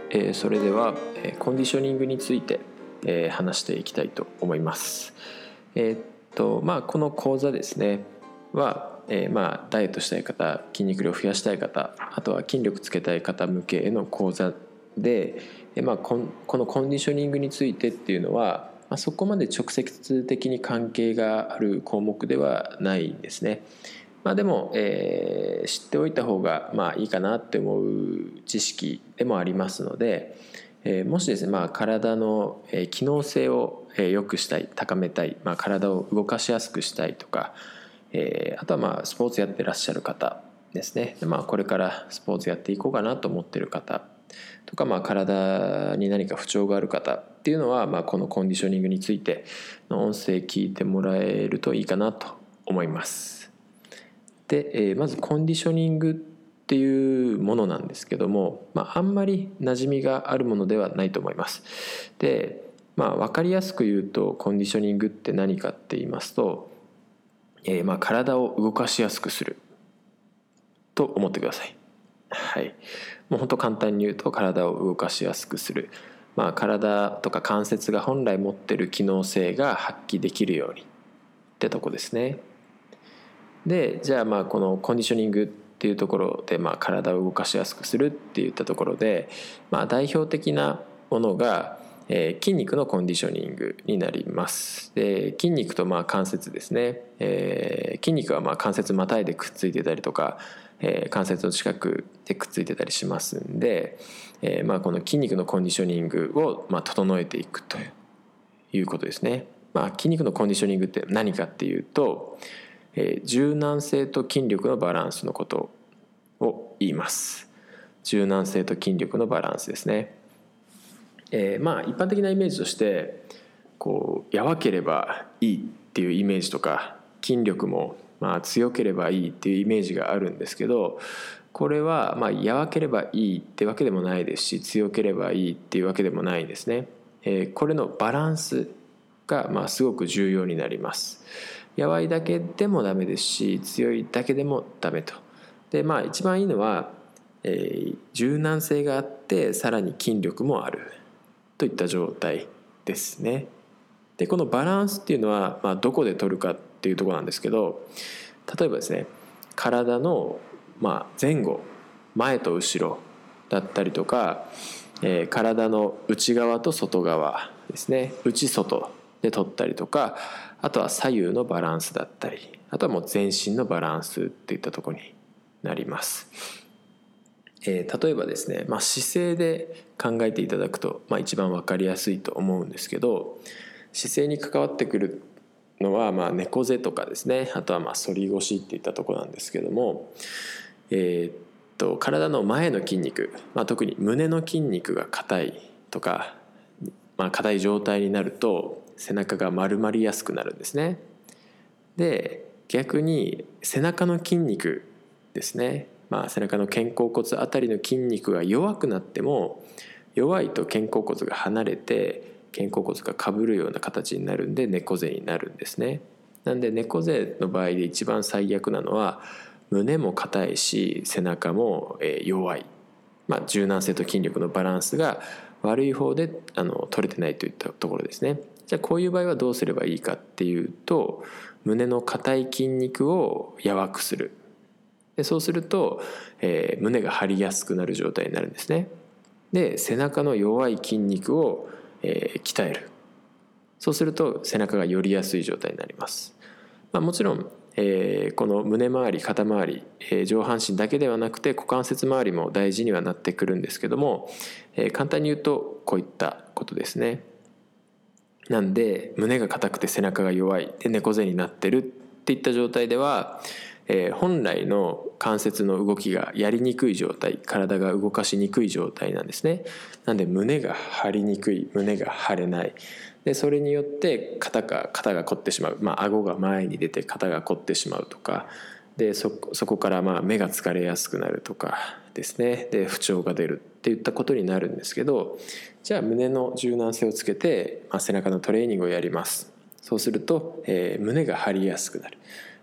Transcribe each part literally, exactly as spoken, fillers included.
えー、それでは、えー、コンディショニングについて、えー、話していきたいと思います。えーっとまあ、この講座ですねは、えーまあ、ダイエットしたい方、筋肉量増やしたい方、あとは筋力つけたい方向けへの講座で、えーまあ、こ, このコンディショニングについてっていうのは、まあ、そこまで直接的に関係がある項目ではないんですね。まあ、でも、えー、知っておいた方がまあいいかなって思う知識でもありますので、えー、もしですね、まあ、体の、えー、機能性を、えー、良くしたい、高めたい、まあ、体を動かしやすくしたいとか、えー、あとはまあスポーツやってらっしゃる方ですね、で、まあ、これからスポーツやっていこうかなと思っている方とか、まあ、体に何か不調がある方っていうのは、まあ、このコンディショニングについての音声聞いてもらえるといいかなと思います。で、えー、まずコンディショニングっていうものなんですけども、まあ、あんまり馴染みがあるものではないと思います。で、まあ、分かりやすく言うとコンディショニングって何かって言いますと、えー、まあ体を動かしやすくすると思ってください。はい、もう本当簡単に言うと体を動かしやすくする、まあ、体とか関節が本来持っている機能性が発揮できるようにってとこですね。で、じゃあまあこのコンディショニングっていうところで、まあ体を動かしやすくするっていったところで、まあ、代表的なものが、えー、筋肉のコンディショニングになります。で、筋肉とまあ関節ですね、えー、筋肉はまあ関節またいでくっついてたりとか、えー、関節の近くでくっついてたりしますんで、えー、まあこの筋肉のコンディショニングをまあ整えていくということですね。まあ、筋肉のコンディショニングって何かっていうと、えー、柔軟性と筋力のバランスのことを言います。柔軟性と筋力のバランスですね。えー、まあ一般的なイメージとしてこう弱ければいいっていうイメージとか、筋力もまあ強ければいいっていうイメージがあるんですけど、これはまあ弱ければいいってわけでもないですし、強ければいいっていうわけでもないんですね。えー、これのバランスがまあすごく重要になります。弱いだけでもダメですし、強いだけでもダメと。で、まあ一番いいのは、えー、柔軟性があってさらに筋力もあるといった状態ですね。で、このバランスっていうのは、まあ、どこで取るかっていうところなんですけど、例えばですね、体のまあ前後、前と後ろだったりとか、えー、体の内側と外側ですね、内外で取ったりとか、あとは左右のバランスだったり、あとはもう全身のバランスっていったところになります。えー、例えばですね、まあ、姿勢で考えていただくと、まあ、一番分かりやすいと思うんですけど、姿勢に関わってくるのは、まあ、猫背とかですね、あとはまあ反り腰っていったところなんですけども、えー、っと体の前の筋肉、まあ、特に胸の筋肉が硬いとか、まあ、硬い状態になると背中が丸まりやすくなるんですね。で、逆に背中の筋肉ですね、まあ、背中の肩甲骨あたりの筋肉が弱くなっても、弱いと肩甲骨が離れて肩甲骨がかぶるような形になるんで猫背になるんですね。なんで猫背の場合で一番最悪なのは、胸も硬いし背中も弱い、まあ、柔軟性と筋力のバランスが悪い方であの取れてないといったところですね。じゃあこういう場合はどうすればいいかっていうと、胸の硬い筋肉を柔くする。でそうすると、えー、胸が張りやすくなる状態になるんですね。で、背中の弱い筋肉を、えー、鍛える。そうすると背中が寄りやすい状態になります。まあ、もちろん、えー、この胸周り、肩周り、えー、上半身だけではなくて股関節周りも大事にはなってくるんですけども、えー、簡単に言うとこういったことですね。なんで胸が硬くて背中が弱いで猫背になってるっていった状態では、えー、本来の関節の動きがやりにくい状態、体が動かしにくい状態なんですね。なんで胸が張りにくい、胸が張れない。でそれによって肩が肩が凝ってしまう、まあ顎が前に出て肩が凝ってしまうとかで、 そ, そこからまあ目が疲れやすくなるとかですね、で不調が出るっていったことになるんですけど、じゃあ胸の柔軟性をつけて、まあ、背中のトレーニングをやります。そうすると、えー、胸が張りやすくなる。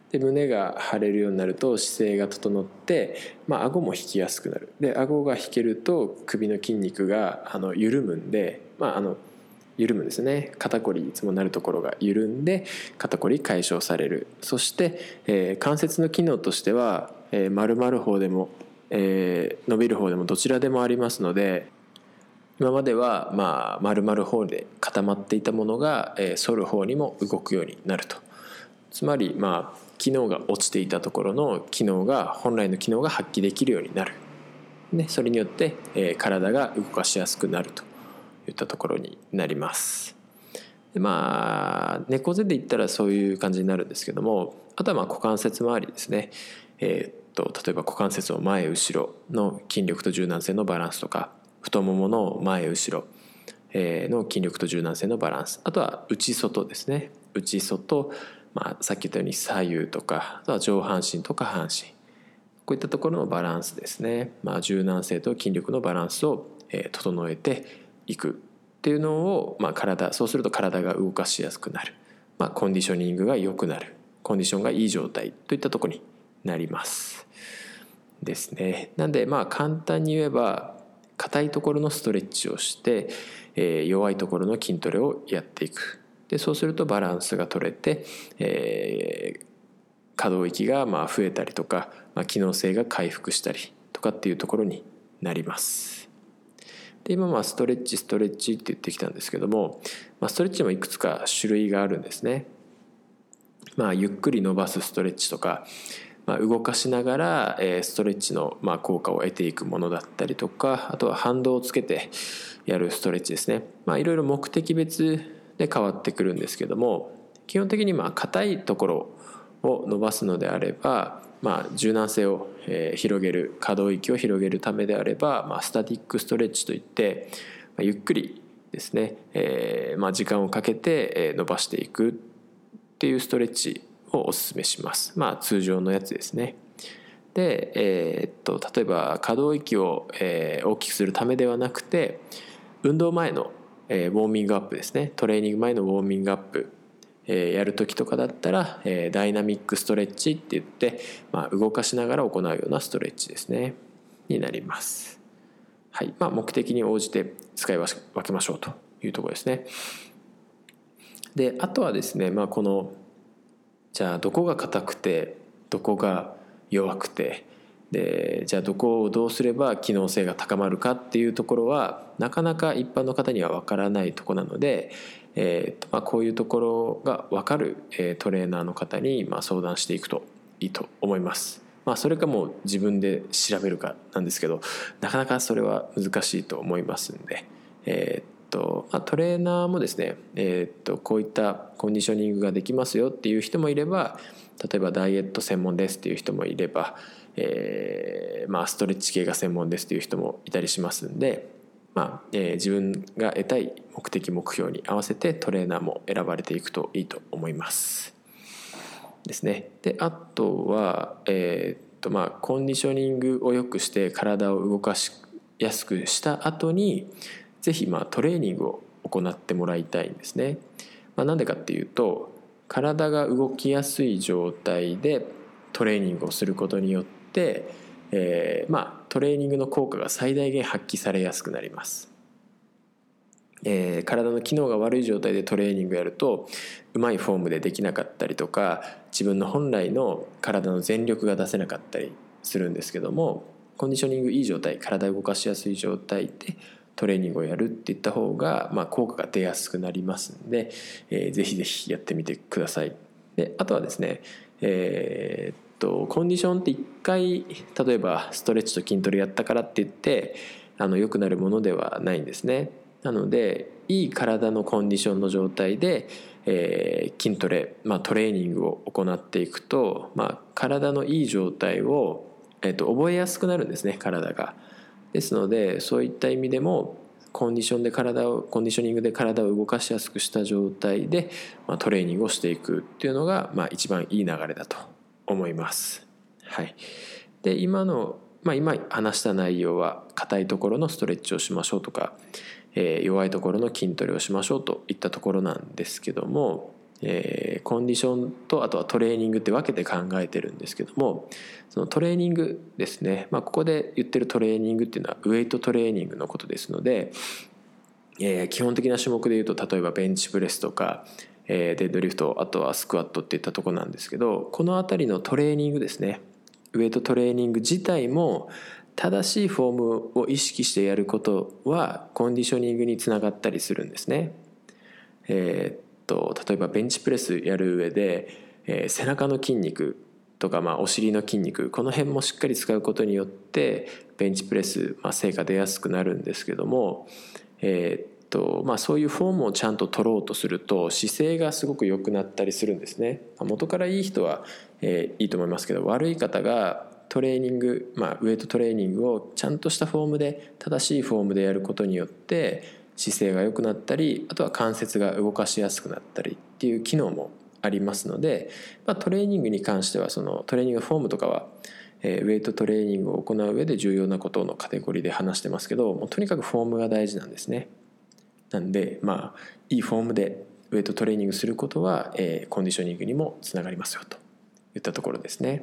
で胸が張れるようになると姿勢が整って、まあ、顎も引きやすくなる。で顎が引けると首の筋肉があの緩むんで、まあ、あの緩むんですね。肩こりいつもなるところが緩んで肩こり解消される。そして、えー、関節の機能としては、えー、丸まる方でも、えー、伸びる方でもどちらでもありますので、今まではまあ丸まる方で固まっていたものが、えー、反る方にも動くようになると。つまりまあ機能が落ちていたところの機能が本来の機能が発揮できるようになる、ね、それによって、えー、体が動かしやすくなるといったところになります。でまあ猫背で言ったらそういう感じになるんですけども、あとはまあ股関節周りですね。えー、っと例えば股関節の前後ろの筋力と柔軟性のバランスとか、太ももの前後ろの筋力と柔軟性のバランス、あとは内外ですね。内外、まあ、さっき言ったように左右とか、あとは上半身と下半身、こういったところのバランスですね。まあ、柔軟性と筋力のバランスを、えー、整えていくっていうのを、まあ、体そうすると体が動かしやすくなる、まあ、コンディショニングが良くなる、コンディションがいい状態といったところになりますですね。なんでまあ簡単に言えば硬いところのストレッチをして、えー、弱いところの筋トレをやっていく。でそうするとバランスが取れて、えー、可動域がまあ増えたりとか、まあ、機能性が回復したりとかっていうところになります。で今まあストレッチストレッチって言ってきたんですけども、まあ、ストレッチもいくつか種類があるんですね。まあ、ゆっくり伸ばすストレッチとか、まあ、動かしながらストレッチのまあ効果を得ていくものだったりとか、あとは反動をつけてやるストレッチですね。まあ、いろいろ目的別で変わってくるんですけども、基本的にまあ硬いところを伸ばすのであれば、まあ、柔軟性を広げる、可動域を広げるためであれば、まあ、スタティックストレッチといって、まあ、ゆっくりですね、えーまあ、時間をかけて伸ばしていくっていうストレッチをお勧めします。まあ通常のやつですね。で、えー、っと例えば可動域を、えー、大きくするためではなくて、運動前の、えー、ウォーミングアップですね。トレーニング前のウォーミングアップ、えー、やる時とかだったら、えー、ダイナミックストレッチって言って、まあ、動かしながら行うようなストレッチですねになります。はい。まあ、目的に応じて使い分けましょうというところですね。であとはですね、まあ、このじゃあどこが硬くてどこが弱くて、でじゃあどこをどうすれば機能性が高まるかっていうところはなかなか一般の方には分からないところなので、えーまあ、こういうところが分かる、えー、トレーナーの方にまあ相談していくといいと思います。まあ、それかもう自分で調べるかなんですけど、なかなかそれは難しいと思いますんで、えーとまあ、トレーナーもですね、えー、とこういったコンディショニングができますよっていう人もいれば、例えばダイエット専門ですっていう人もいれば、えーまあ、ストレッチ系が専門ですっていう人もいたりしますんで、まあえー、自分が得たい目的目標に合わせてトレーナーも選ばれていくといいと思いますですね。であとは、えーとまあ、コンディショニングを良くして体を動かしやすくした後にぜひまあトレーニングを行ってもらいたいんですね。まあ、なんでかっていうと、体が動きやすい状態でトレーニングをすることによって、えー、まあトレーニングの効果が最大限発揮されやすくなります。えー、体の機能が悪い状態でトレーニングやるとうまいフォームでできなかったりとか、自分の本来の体の全力が出せなかったりするんですけども、コンディショニングいい状態、体を動かしやすい状態でトレーニングをやるっていった方が、まあ、効果が出やすくなりますんで、えー、ぜひぜひやってみてください。であとはですね、えー、っとコンディションって一回例えばストレッチと筋トレやったからって言ってあの良くなるものではないんですね。なのでいい体のコンディションの状態で、えー、筋トレ、まあ、トレーニングを行っていくと、まあ、体のいい状態を、えー、と覚えやすくなるんですね、体が。ですのでそういった意味でもコンディションで体をコンディショニングで体を動かしやすくした状態で、まあ、トレーニングをしていくっていうのが、まあ、一番いい流れだと思います。はい。で今の、まあ、今話した内容は硬いところのストレッチをしましょうとか、えー、弱いところの筋トレをしましょうといったところなんですけども、 えー、コンディションとあとはトレーニングって分けて考えてるんですけども、そのトレーニングですね、まあ、ここで言ってるトレーニングっていうのはウエイトトレーニングのことですので、えー、基本的な種目でいうと例えばベンチプレスとか、えー、デッドリフト、あとはスクワットっていったところなんですけど、この辺りのトレーニングですね、ウエイトトレーニング自体も正しいフォームを意識してやることはコンディショニングにつながったりするんですね。えー、っと例えばベンチプレスやる上で、えー、背中の筋肉とか、まあ、お尻の筋肉、この辺もしっかり使うことによってベンチプレス、まあ、成果出やすくなるんですけども、えーっとまあ、そういうフォームをちゃんと取ろうとすると姿勢がすごく良くなったりするんですね。元からいい人は、えー、いいと思いますけど、悪い方がトレーニング、まあ、ウエイトトレーニングをちゃんとしたフォームで、正しいフォームでやることによって姿勢が良くなったり、あとは関節が動かしやすくなったりっていう機能もありますので、まあ、トレーニングに関してはそのトレーニングフォームとかは、えー、ウエイトトレーニングを行う上で重要なことのカテゴリーで話してますけど、もうとにかくフォームが大事なんですね。なんでまあいいフォームでウエイトトレーニングすることは、えー、コンディショニングにもつながりますよといったところですね。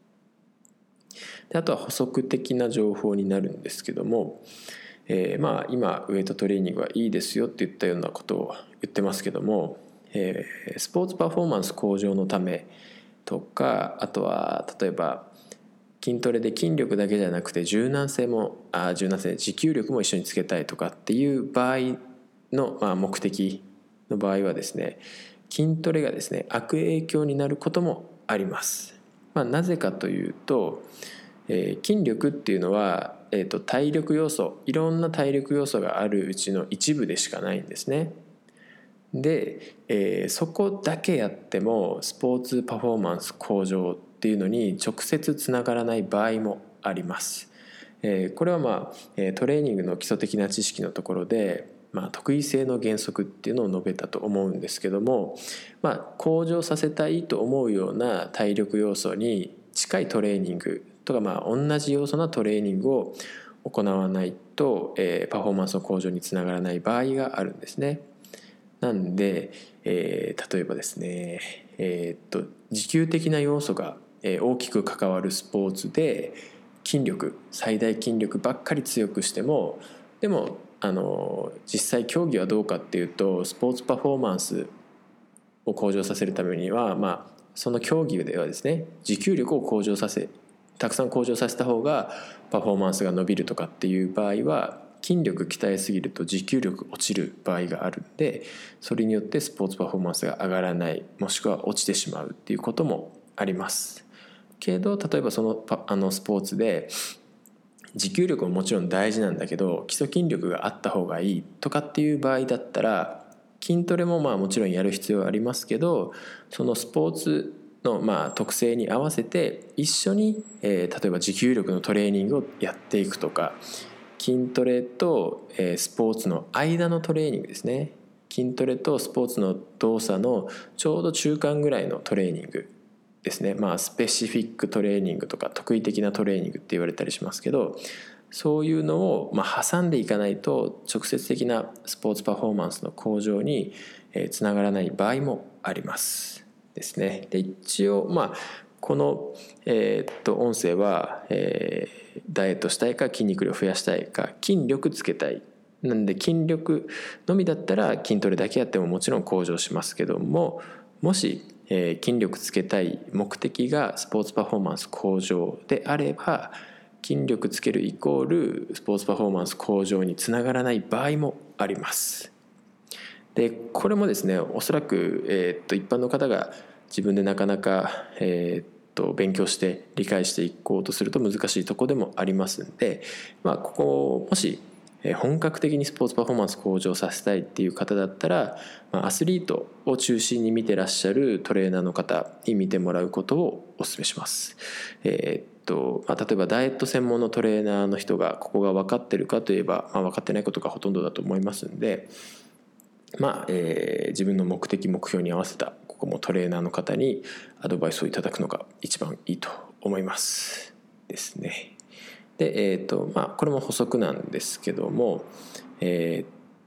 であとは補足的な情報になるんですけども、えー、まあ今ウエイトトレーニングはいいですよって言ったようなことを言ってますけども、えー、スポーツパフォーマンス向上のためとか、あとは例えば筋トレで筋力だけじゃなくて柔軟性もあ柔軟性持久力も一緒につけたいとかっていう場合の、まあ、目的の場合はですね、筋トレがですね悪影響になることもあります。まあ、なぜかというと、えー、筋力っていうのは、えーと、体力要素、いろんな体力要素があるうちの一部でしかないんですね。で、えー、そこだけやってもスポーツパフォーマンス向上っていうのに直接つながらない場合もあります。えー、これはまあトレーニングの基礎的な知識のところで、まあ、特異性の原則っていうのを述べたと思うんですけども、まあ、向上させたいと思うような体力要素に近いトレーニングとか、まあ、同じ要素なトレーニングを行わないと、えー、パフォーマンスの向上につながらない場合があるんですね。なんで、えー、例えばですね、えー、っと持久的な要素が大きく関わるスポーツで筋力、最大筋力ばっかり強くしても、でもあの実際競技はどうかっていうと、スポーツパフォーマンスを向上させるためには、まあ、その競技ではですね持久力を向上させたくさん向上させた方がパフォーマンスが伸びるとかっていう場合は、筋力鍛えすぎると持久力落ちる場合があるんで、それによってスポーツパフォーマンスが上がらない、もしくは落ちてしまうっていうこともありますけど、例えばそのあのスポーツで持久力ももちろん大事なんだけど基礎筋力があった方がいいとかっていう場合だったら、筋トレもまあもちろんやる必要はありますけど、そのスポーツのまあ特性に合わせて一緒に、えー、例えば持久力のトレーニングをやっていくとか、筋トレと、えー、スポーツの間のトレーニングですね、筋トレとスポーツの動作のちょうど中間ぐらいのトレーニングですね、まあスペシフィックトレーニングとか特異的なトレーニングって言われたりしますけど、そういうのをまあ挟んでいかないと直接的なスポーツパフォーマンスの向上につながらない場合もありますですね。で一応まあこの、えー、っと音声は、えー、ダイエットしたいか筋肉量増やしたいか筋力つけたいなんで、筋力のみだったら筋トレだけやってももちろん向上しますけども、もし、えー、筋力つけたい目的がスポーツパフォーマンス向上であれば、筋力つけるイコールスポーツパフォーマンス向上につながらない場合もあります。でこれもですね、おそらく、えー、っと一般の方が自分でなかなか、えー、っと勉強して理解していこうとすると難しいところでもありますんで、まあ、ここもし本格的にスポーツパフォーマンス向上させたいっていう方だったら、まあ、アスリートを中心に見てらっしゃるトレーナーの方に見てもらうことをお勧めします。えーとまあ、例えばダイエット専門のトレーナーの人がここが分かってるかといえば、まあ、分かってないことがほとんどだと思いますんで、まあえー、自分の目的目標に合わせたここもトレーナーの方にアドバイスをいただくのが一番いいと思いますですね。で、えーとまあ、これも補足なんですけども、えー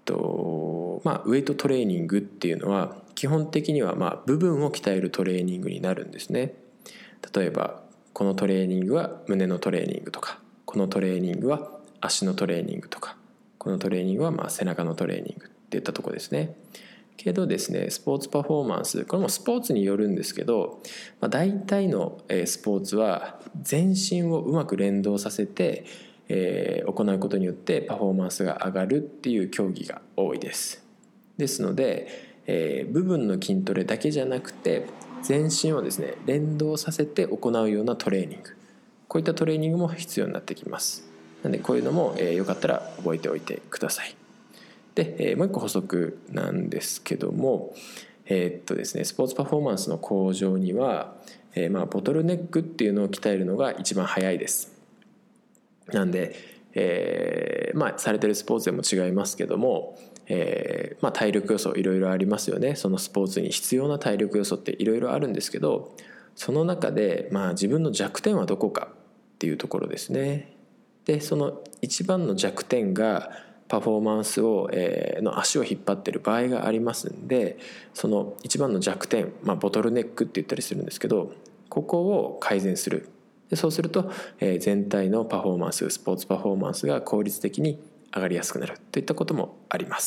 とまあ、ウェイトトレーニングっていうのは基本的にはまあ部分を鍛えるトレーニングになるんですね。例えばこのトレーニングは胸のトレーニングとか、このトレーニングは足のトレーニングとか、このトレーニングはまあ背中のトレーニングっていったところですね。けどですね、スポーツパフォーマンス、これもスポーツによるんですけど、まあ、大体のスポーツは全身をうまく連動させて、えー、行うことによってパフォーマンスが上がるっていう競技が多いです。ですので、えー、部分の筋トレだけじゃなくて全身をですね連動させて行うようなトレーニング、こういったトレーニングも必要になってきます。なのでこういうのも、えー、よかったら覚えておいてください。で、えー、もう一個補足なんですけども、えー、っとですねスポーツパフォーマンスの向上には、えーまあ、ボトルネックっていうのを鍛えるのが一番早いです。なんで、えーまあ、されてるスポーツでも違いますけども、えーまあ、体力要素いろいろありますよね。そのスポーツに必要な体力要素っていろいろあるんですけど、その中で、まあ、自分の弱点はどこかっていうところですね。でその一番の弱点がパフォーマンスを、えー、の足を引っ張ってる場合がありますんで、その一番の弱点、まあ、ボトルネックって言ったりするんですけど、ここを改善する。でそうすると、えー、全体のパフォーマンス、スポーツパフォーマンスが効率的に上がりやすくなるといったこともあります。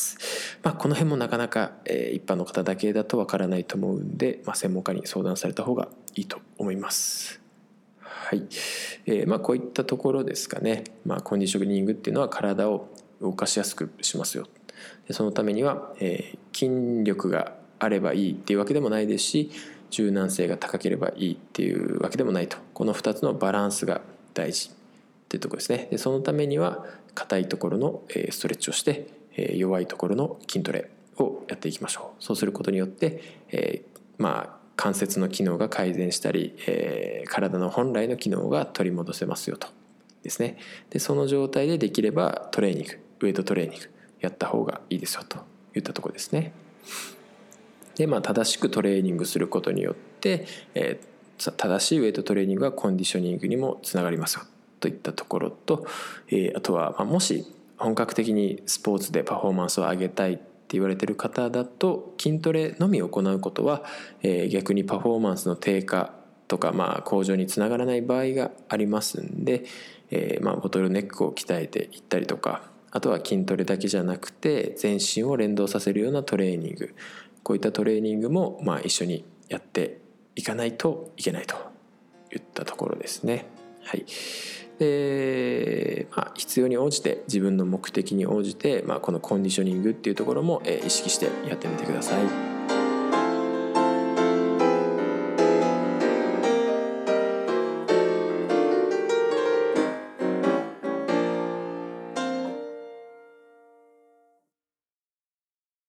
まあ、この辺もなかなか、えー、一般の方だけだとわからないと思うんで、まあ、専門家に相談された方がいいと思います。はい、えーまあ、こういったところですかね。まあ、コンディショニングっていうのは体を動かしやすくしますよ。でそのためには、えー、筋力があればいいっていうわけでもないですし、柔軟性が高ければいいっていうわけでもないと。このふたつのバランスが大事っていうところですね。でそのためには硬いところのストレッチをして、弱いところの筋トレをやっていきましょう。そうすることによって、えー、まあ関節の機能が改善したり、えー、体の本来の機能が取り戻せますよとですね。でその状態でできればトレーニング、ウエイトトレーニングやった方がいいですよといったところですね。で、まあ、正しくトレーニングすることによって、えー、正しいウエイトトレーニングがコンディショニングにもつながりますよといったところと、えー、あとは、まあ、もし本格的にスポーツでパフォーマンスを上げたいって言われている方だと、筋トレのみ行うことは、えー、逆にパフォーマンスの低下とか、まあ、向上につながらない場合がありますんで、えーまあ、ボトルネックを鍛えていったりとか、あとは筋トレだけじゃなくて全身を連動させるようなトレーニング、こういったトレーニングもまあ一緒にやっていかないといけないといったところですね。はい。で、まあ、必要に応じて、自分の目的に応じて、まあ、このコンディショニングっていうところも意識してやってみてください。